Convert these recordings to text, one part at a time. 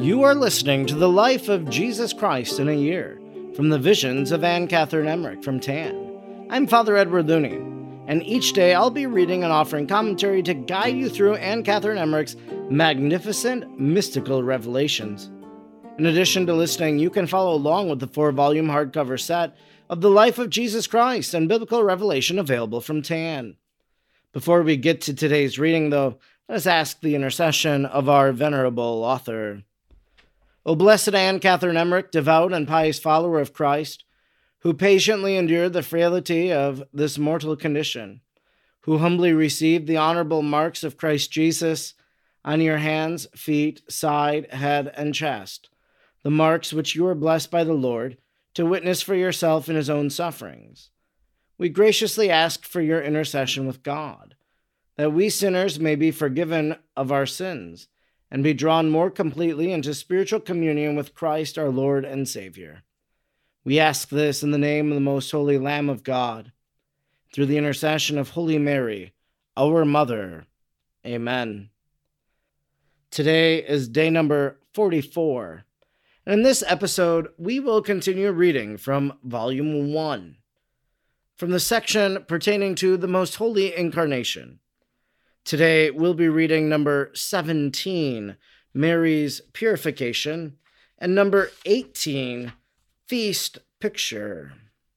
You are listening to the life of Jesus Christ in a year, from the visions of Anne Catherine Emmerich from TAN. I'm Father Edward Looney, and each day I'll be reading and offering commentary to guide you through Anne Catherine Emmerich's magnificent mystical revelations. In addition to listening, you can follow along with the 4-volume hardcover set of The Life of Jesus Christ and Biblical Revelation available from TAN. Before we get to today's reading, though, let us ask the intercession of our venerable author. O blessed Anne Catherine Emmerich, devout and pious follower of Christ, who patiently endured the frailty of this mortal condition, who humbly received the honorable marks of Christ Jesus on your hands, feet, side, head, and chest, the marks which you are blessed by the Lord to witness for yourself in his own sufferings. We graciously ask for your intercession with God, that we sinners may be forgiven of our sins and be drawn more completely into spiritual communion with Christ our Lord and Savior. We ask this in the name of the most holy Lamb of God, through the intercession of Holy Mary, our Mother. Amen. Today is day number 44, and in this episode, we will continue reading from Volume 1, from the section pertaining to the Most Holy Incarnation. Today, we'll be reading number 17, Mary's Purification, and number 18, Feast Picture.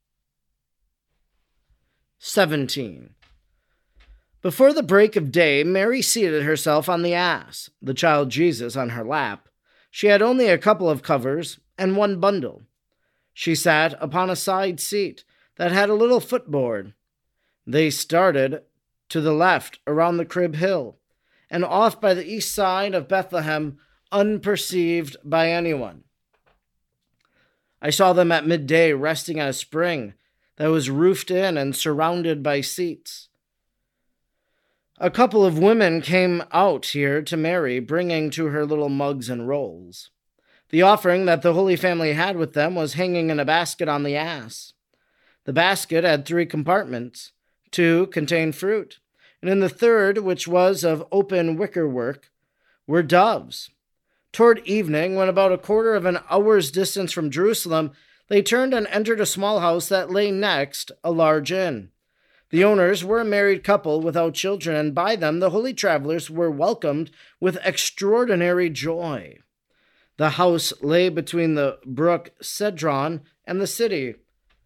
17. Before the break of day, Mary seated herself on the ass, the child Jesus on her lap. She had only a couple of covers and one bundle. She sat upon a side seat that had a little footboard. They started to the left around the Crib Hill, and off by the east side of Bethlehem, unperceived by anyone. I saw them at midday resting on a spring that was roofed in and surrounded by seats. A couple of women came out here to Mary, bringing to her little mugs and rolls. The offering that the Holy Family had with them was hanging in a basket on the ass. The basket had 3 compartments. 2 contained fruit, and in the third, which was of open wicker work, were doves. Toward evening, when about a quarter of an hour's distance from Jerusalem, they turned and entered a small house that lay next a large inn. The owners were a married couple without children, and by them the holy travelers were welcomed with extraordinary joy. The house lay between the brook Cedron and the city.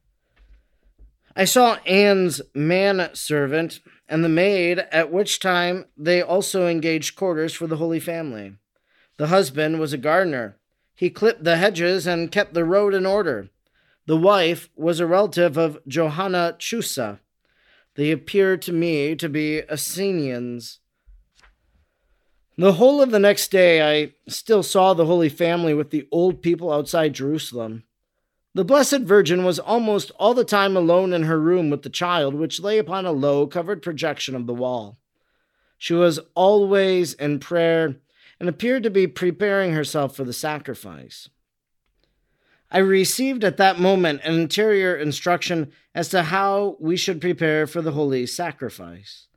I saw Anne's manservant and the maid, at which time they also engaged quarters for the Holy Family. The husband was a gardener. He clipped the hedges and kept the road in order. The wife was a relative of Johanna Chusa. They appeared to me to be Essenians. The whole of the next day I still saw the Holy Family with the old people outside Jerusalem. The Blessed Virgin was almost all the time alone in her room with the child, which lay upon a low, covered projection of the wall. She was always in prayer and appeared to be preparing herself for the sacrifice. I received at that moment an interior instruction as to how we should prepare for the holy sacrifice.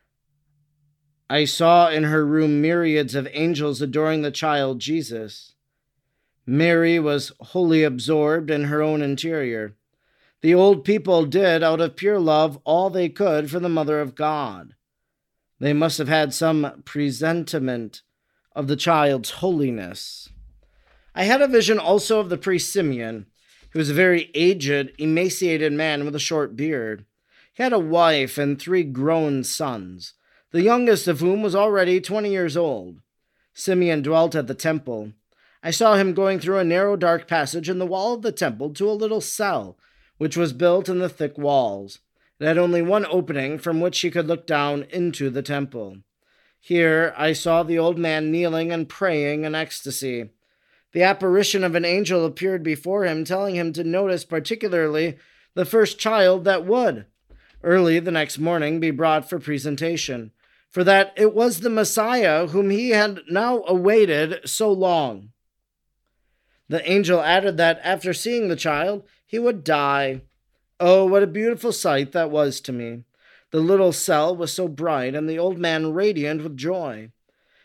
I saw in her room myriads of angels adoring the child Jesus. Mary was wholly absorbed in her own interior. The old people did, out of pure love, all they could for the Mother of God. They must have had some presentiment of the child's holiness. I had a vision also of the priest Simeon. He was a very aged, emaciated man with a short beard. He had a wife and 3 grown sons, the youngest of whom was already 20 years old. Simeon dwelt at the temple. I saw him going through a narrow, dark passage in the wall of the temple to a little cell, which was built in the thick walls. It had only one opening from which he could look down into the temple. Here I saw the old man kneeling and praying in ecstasy. The apparition of an angel appeared before him, telling him to notice particularly the first child that would, early the next morning, be brought for presentation, for that it was the Messiah whom he had now awaited so long. The angel added that after seeing the child, he would die. Oh, what a beautiful sight that was to me. The little cell was so bright, and the old man radiant with joy.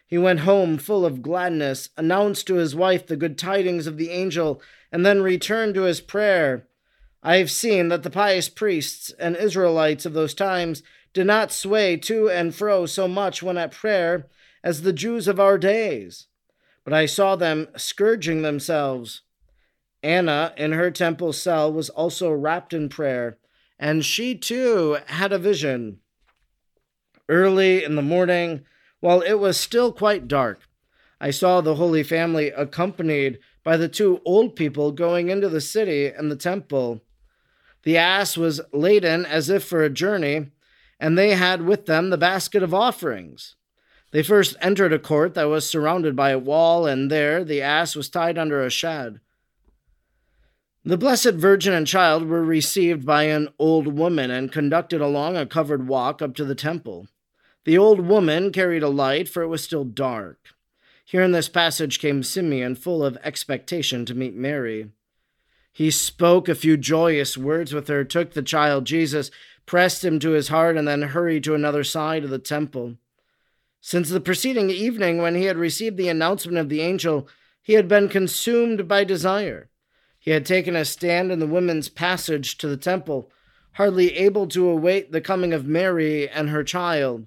He went home full of gladness, announced to his wife the good tidings of the angel, and then returned to his prayer. I have seen that the pious priests and Israelites of those times did not sway to and fro so much when at prayer as the Jews of our days. But I saw them scourging themselves. Anna, in her temple cell, was also wrapped in prayer, and she too had a vision. Early in the morning, while it was still quite dark, I saw the Holy Family accompanied by the two old people going into the city and the temple. The ass was laden as if for a journey, and they had with them the basket of offerings. They first entered a court that was surrounded by a wall, and there the ass was tied under a shed. The Blessed Virgin and Child were received by an old woman and conducted along a covered walk up to the temple. The old woman carried a light, for it was still dark. Here in this passage came Simeon, full of expectation to meet Mary. He spoke a few joyous words with her, took the child Jesus, pressed him to his heart, and then hurried to another side of the temple. Since the preceding evening, when he had received the announcement of the angel, he had been consumed by desire. He had taken a stand in the women's passage to the temple, hardly able to await the coming of Mary and her child.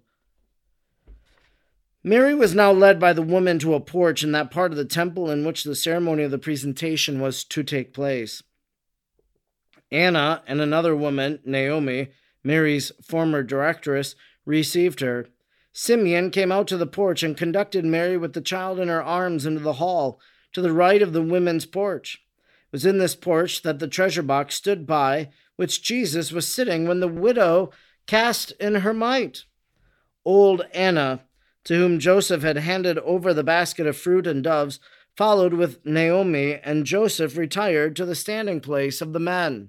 Mary was now led by the woman to a porch in that part of the temple in which the ceremony of the presentation was to take place. Anna and another woman, Naomi, Mary's former directress, received her. Simeon came out to the porch and conducted Mary with the child in her arms into the hall, to the right of the women's porch. It was in this porch that the treasure box stood by, which Jesus was sitting when the widow cast in her mite. Old Anna, to whom Joseph had handed over the basket of fruit and doves, followed with Naomi, and Joseph retired to the standing place of the men.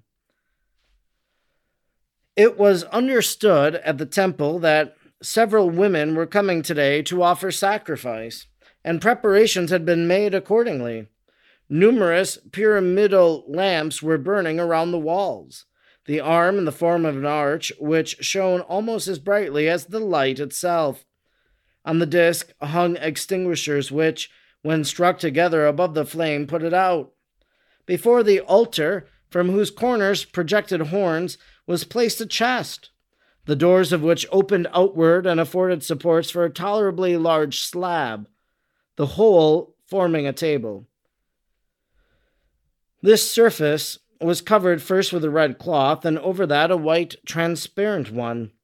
It was understood at the temple that several women were coming today to offer sacrifice, and preparations had been made accordingly. Numerous pyramidal lamps were burning around the walls, the arm in the form of an arch, which shone almost as brightly as the light itself. On the disc hung extinguishers which, when struck together above the flame, put it out. Before the altar, from whose corners projected horns, was placed a chest, the doors of which opened outward and afforded supports for a tolerably large slab, the whole forming a table. This surface was covered first with a red cloth, and over that a white transparent one,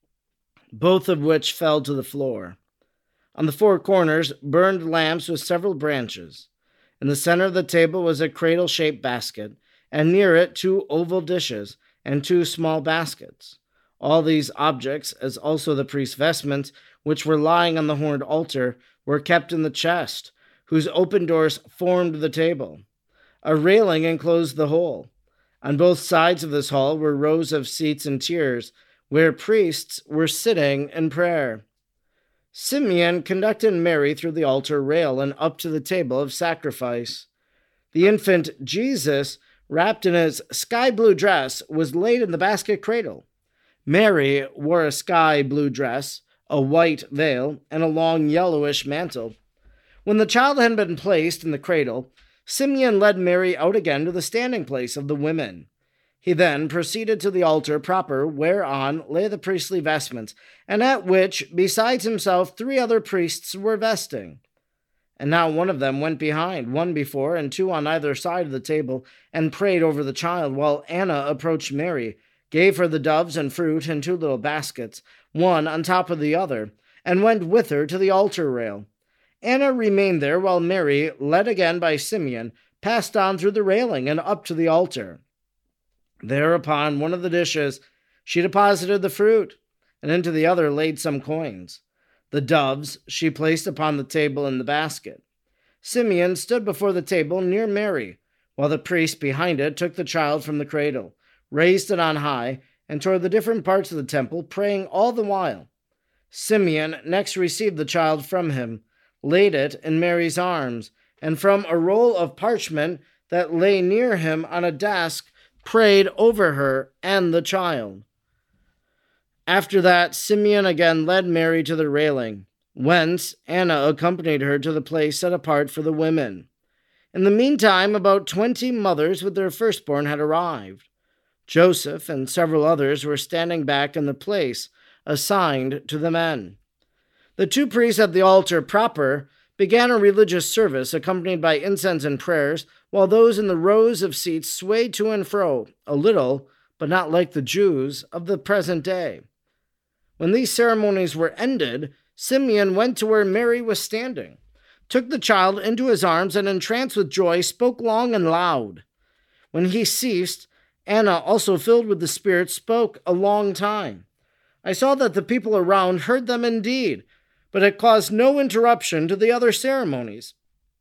both of which fell to the floor. On the four corners burned lamps with several branches. In the center of the table was a cradle-shaped basket, and near it 2 oval dishes and 2 small baskets. All these objects, as also the priest's vestments, which were lying on the horned altar, were kept in the chest, whose open doors formed the table. A railing enclosed the whole. On both sides of this hall were rows of seats and tiers, where priests were sitting in prayer. Simeon conducted Mary through the altar rail and up to the table of sacrifice. The infant Jesus, wrapped in his sky-blue dress, was laid in the basket cradle. Mary wore a sky-blue dress, a white veil, and a long yellowish mantle. When the child had been placed in the cradle, Simeon led Mary out again to the standing place of the women. He then proceeded to the altar proper, whereon lay the priestly vestments, and at which, besides himself, 3 other priests were vesting. And now one of them went behind, 1 before, and 2 on either side of the table, and prayed over the child, while Anna approached Mary, gave her the doves and fruit in 2 little baskets, one on top of the other, and went with her to the altar rail. Anna remained there, while Mary, led again by Simeon, passed on through the railing and up to the altar. There, upon one of the dishes, she deposited the fruit, and into the other laid some coins. The doves she placed upon the table in the basket. Simeon stood before the table near Mary, while the priest behind it took the child from the cradle, raised it on high, and toward the different parts of the temple, praying all the while. Simeon next received the child from him, laid it in Mary's arms, and from a roll of parchment that lay near him on a desk, prayed over her and the child. After that, Simeon again led Mary to the railing, whence Anna accompanied her to the place set apart for the women. In the meantime, about 20 mothers with their firstborn had arrived. Joseph and several others were standing back in the place assigned to the men. The two priests at the altar proper began a religious service accompanied by incense and prayers, while those in the rows of seats swayed to and fro, a little, but not like the Jews of the present day. When these ceremonies were ended, Simeon went to where Mary was standing, took the child into his arms, and entranced with joy, spoke long and loud. When he ceased, Anna, also filled with the Spirit, spoke a long time. I saw that the people around heard them indeed, but it caused no interruption to the other ceremonies.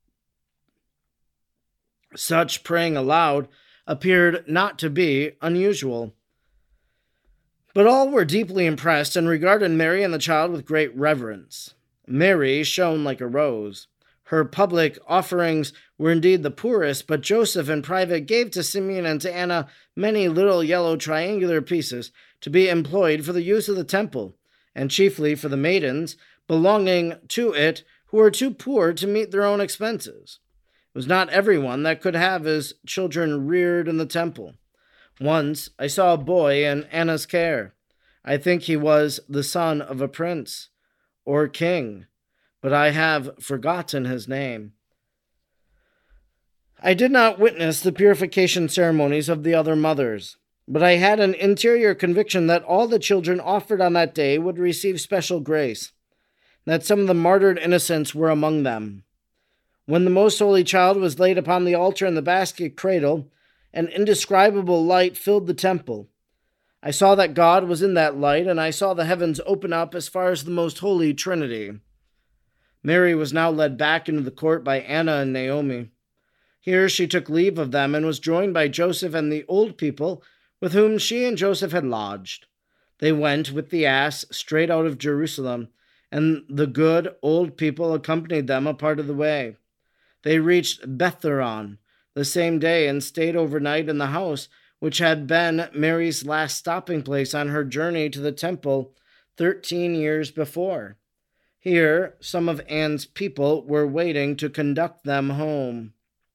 Such praying aloud appeared not to be unusual. But all were deeply impressed and regarded Mary and the child with great reverence. Mary shone like a rose. Her public offerings were indeed the poorest, but Joseph in private gave to Simeon and to Anna many little yellow triangular pieces to be employed for the use of the temple, and chiefly for the maidens belonging to it who were too poor to meet their own expenses. It was not everyone that could have his children reared in the temple. Once I saw a boy in Anna's care. I think he was the son of a prince or king, but I have forgotten his name. I did not witness the purification ceremonies of the other mothers, but I had an interior conviction that all the children offered on that day would receive special grace, that some of the martyred innocents were among them. When the Most Holy Child was laid upon the altar in the basket cradle, an indescribable light filled the temple. I saw that God was in that light, and I saw the heavens open up as far as the Most Holy Trinity. Mary was now led back into the court by Anna and Naomi. Here she took leave of them and was joined by Joseph and the old people with whom she and Joseph had lodged. They went with the ass straight out of Jerusalem, and the good old people accompanied them a part of the way. They reached Bethhoron the same day and stayed overnight in the house which had been Mary's last stopping place on her journey to the temple 13 years before. Here, some of Anne's people were waiting to conduct them home.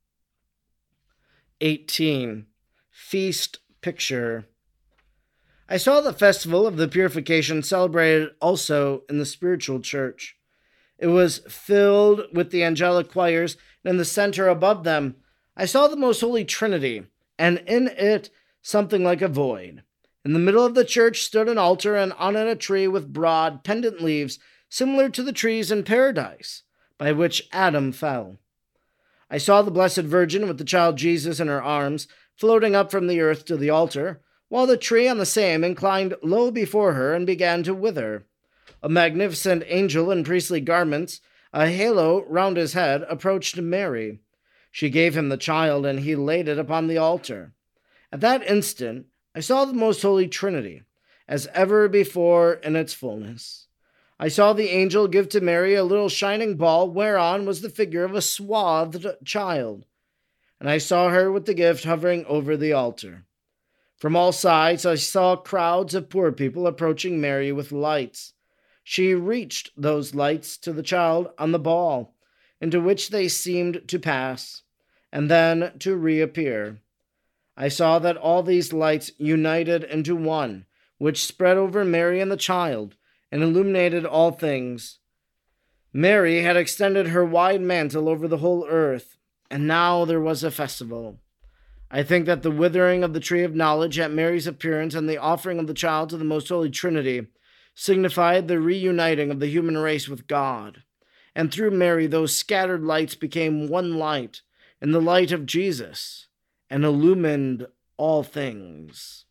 18. Feast Picture. I saw the festival of the Purification celebrated also in the spiritual church. It was filled with the angelic choirs, and in the center above them, I saw the Most Holy Trinity, and in it something like a void. In the middle of the church stood an altar, and on it a tree with broad, pendant leaves, similar to the trees in paradise, by which Adam fell. I saw the Blessed Virgin with the child Jesus in her arms, floating up from the earth to the altar, while the tree on the same inclined low before her and began to wither. A magnificent angel in priestly garments, a halo round his head, approached Mary. She gave him the child, and he laid it upon the altar. At that instant, I saw the Most Holy Trinity, as ever before in its fullness. I saw the angel give to Mary a little shining ball whereon was the figure of a swathed child, and I saw her with the gift hovering over the altar. From all sides I saw crowds of poor people approaching Mary with lights. She reached those lights to the child on the ball, into which they seemed to pass, and then to reappear. I saw that all these lights united into one, which spread over Mary and the child, and illuminated all things. Mary had extended her wide mantle over the whole earth, and now there was a festival. I think that the withering of the tree of knowledge at Mary's appearance and the offering of the child to the Most Holy Trinity signified the reuniting of the human race with God, and through Mary those scattered lights became one light, in the light of Jesus, and illumined all things.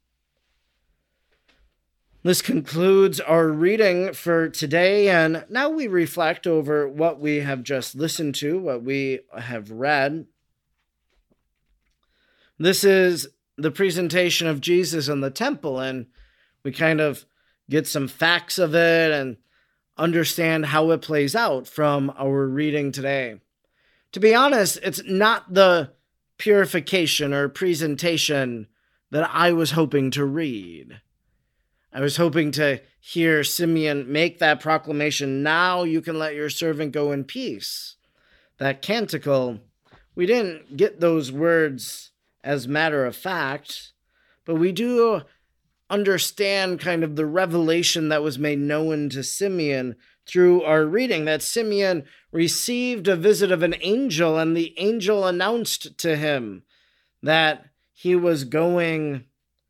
This concludes our reading for today, and now we reflect over what we have just listened to, what we have read. This is the presentation of Jesus in the temple, and we kind of get some facts of it and understand how it plays out from our reading today. To be honest, it's not the purification or presentation that I was hoping to read. I was hoping to hear Simeon make that proclamation, "Now you can let your servant go in peace." That canticle, we didn't get those words as matter of fact, but we do understand kind of the revelation that was made known to Simeon through our reading, that Simeon received a visit of an angel, and the angel announced to him that he was going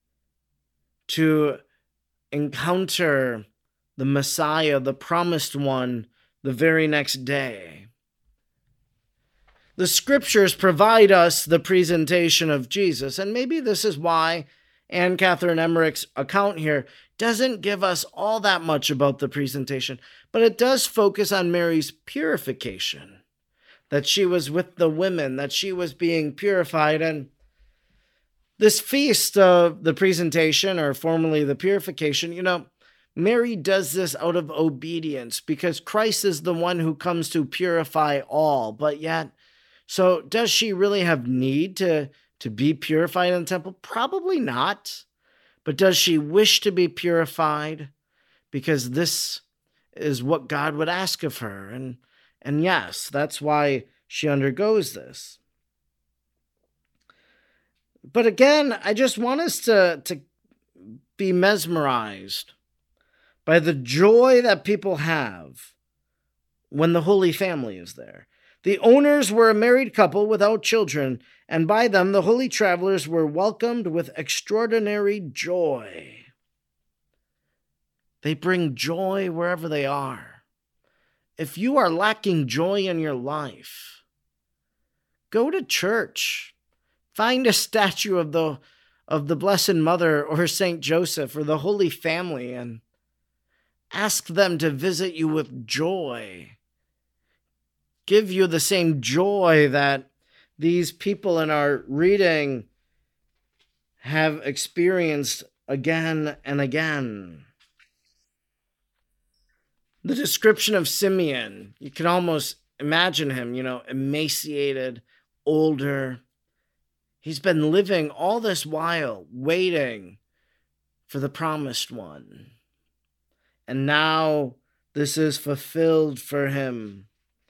to encounter the Messiah, the promised one, the very next day. The scriptures provide us the presentation of Jesus, and maybe this is why Anne Catherine Emmerich's account here doesn't give us all that much about the presentation, but it does focus on Mary's purification, that she was with the women, that she was being purified. And this feast of the presentation, or formerly the purification, Mary does this out of obedience because Christ is the one who comes to purify all. But yet, so does she really have need to be purified in the temple? Probably not. But does she wish to be purified? Because this is what God would ask of her. And yes, that's why she undergoes this. But again, I just want us to be mesmerized by the joy that people have when the Holy Family is there. The owners were a married couple without children, and by them the holy travelers were welcomed with extraordinary joy. They bring joy wherever they are. If you are lacking joy in your life, go to church. Find a statue of the Blessed Mother or Saint Joseph or the Holy Family and ask them to visit you with joy. Give you the same joy that these people in our reading have experienced again and again. The description of Simeon, you can almost imagine him, emaciated, older. He's been living all this while, waiting for the promised one. And now this is fulfilled for him.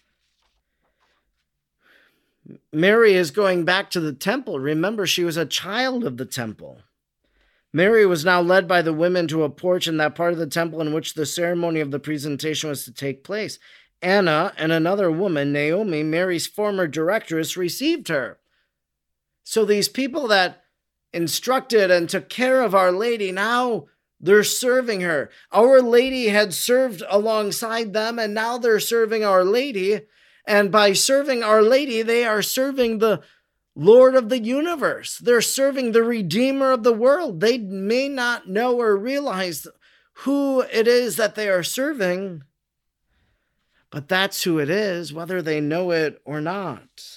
Mary is going back to the temple. Remember, she was a child of the temple. Mary was now led by the women to a porch in that part of the temple in which the ceremony of the presentation was to take place. Anna and another woman, Naomi, Mary's former directress, received her. So these people that instructed and took care of Our Lady, now they're serving her. Our Lady had served alongside them, and now they're serving Our Lady. And by serving Our Lady, they are serving the Lord of the universe. They're serving the Redeemer of the world. They may not know or realize who it is that they are serving, but that's who it is, whether they know it or not.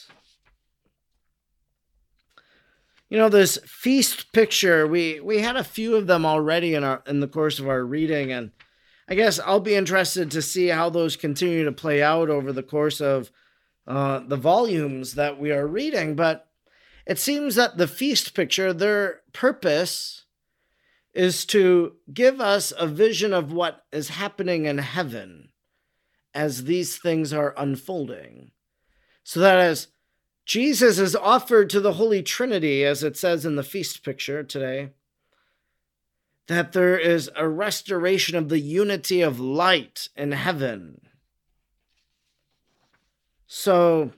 This feast picture, we had a few of them already in the course of our reading, and I guess I'll be interested to see how those continue to play out over the course of the volumes that we are reading. But it seems that the feast picture, their purpose is to give us a vision of what is happening in heaven as these things are unfolding. So that as Jesus is offered to the Holy Trinity, as it says in the feast picture today, that there is a restoration of the unity of light in heaven. So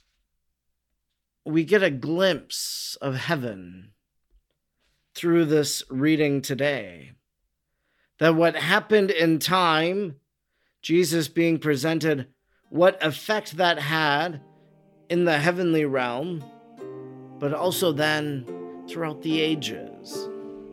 we get a glimpse of heaven through this reading today. That what happened in time, Jesus being presented, what effect that had in the heavenly realm, but also then throughout the ages.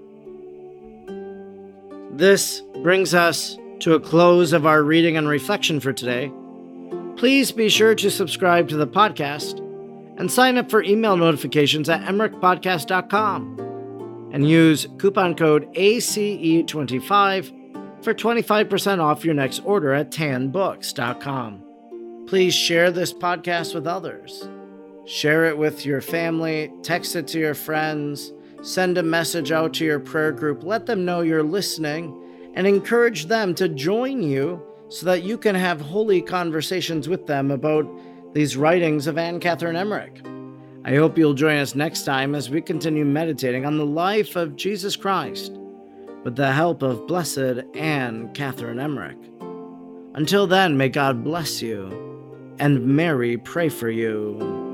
This brings us to a close of our reading and reflection for today. Please be sure to subscribe to the podcast and sign up for email notifications at emmerichpodcast.com and use coupon code ACE25 for 25% off your next order at tanbooks.com. Please share this podcast with others. Share it with your family, text it to your friends, send a message out to your prayer group. Let them know you're listening and encourage them to join you so that you can have holy conversations with them about these writings of Anne Catherine Emmerich. I hope you'll join us next time as we continue meditating on the life of Jesus Christ with the help of Blessed Anne Catherine Emmerich. Until then, may God bless you and Mary pray for you.